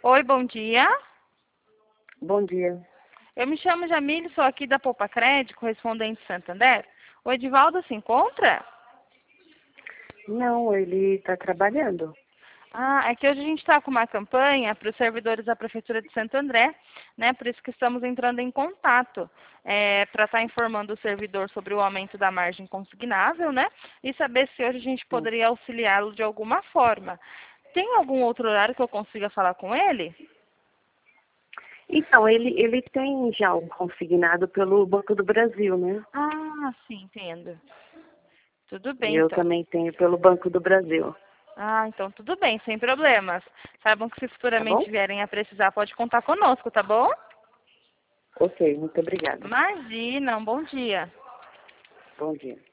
Oi, bom dia. Bom dia. Eu me chamo Jamile, sou aqui da Poupa Crédito, correspondente de Santander. O Edivaldo se encontra? Não, ele está trabalhando. É que hoje a gente está com uma campanha para os servidores da Prefeitura de Santo André, né? Por isso que estamos entrando em contato para estar informando o servidor sobre o aumento da margem consignável, né? E saber se hoje a gente Sim. poderia auxiliá-lo de alguma forma. Tem algum outro horário que eu consiga falar com ele? Então, ele tem já um consignado pelo Banco do Brasil, né? Sim, entendo. Tudo bem, Eu então. também tenho pelo Banco do Brasil. Então tudo bem, sem problemas. Saibam que se Tá bom? futuramente vierem a precisar, pode contar conosco, tá bom? Ok, muito obrigada. Imagina, um bom dia. Bom dia.